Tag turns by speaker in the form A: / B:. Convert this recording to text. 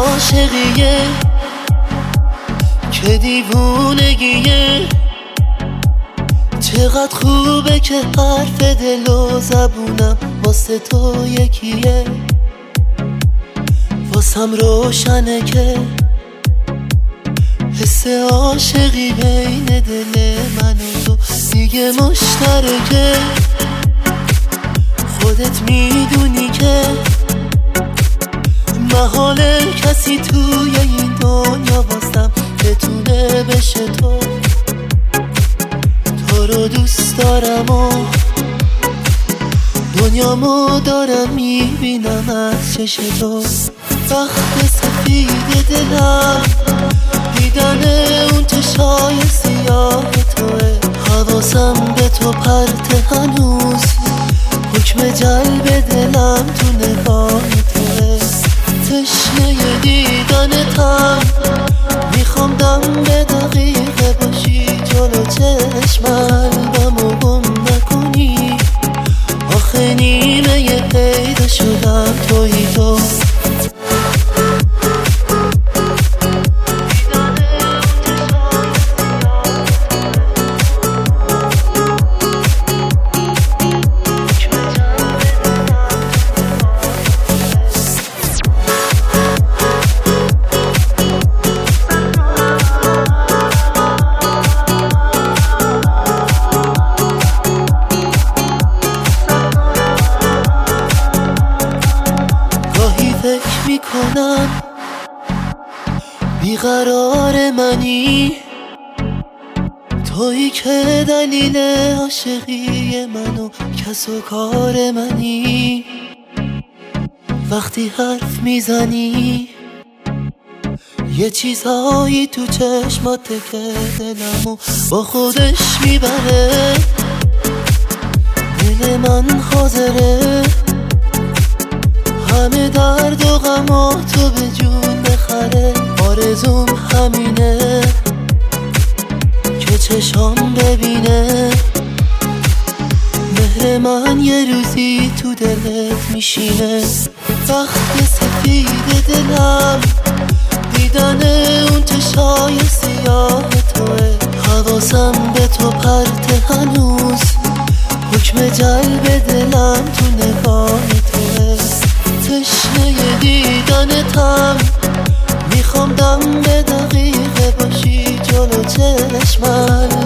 A: عاشقیه که دیوونگیه. چقدر خوبه که حرف دل و زبونم واسه تو یکیه. واسم روشنه که حس عاشقی بین دل من و تو دیگه مشترکه. خودت میدونی که محاله کسی توی این دنیا واسم بتونه بشه تو. تو رو دوست دارم و دنیامو دارم میبینم از چش تو. وقت سفید دلم دیدن اون چشای سیاه توه. حواسم به تو پرت هنوز، حکم جلب دلم تو نگاه توه. تشنه دیدنتم، میخوام دم به دقیقه باشی جلو چشمم. قلبمو گم نکنی، آخه نیمه پیدا شدم تویی تو. فکر میکنم بیقرار منی، تویی که دلیل عاشقی من و کس و کار منی. وقتی حرف میزنی یه چیزهایی تو چشمات که دلمو با خودش میبره. دل من حاضره همه درد و غما تو به جون بخره. آرزوم همینه که چشام ببینه مهر من یه روزی تو دلت میشینه. وقت سفید دلم دیدن اون چشای سیاه توه. حواسم به تو پرت هنوز، حکم جلب دلم تو نگاه توه. تشنه دیدنتم، میخوام دم به دقیقه باشی جلو چشمم.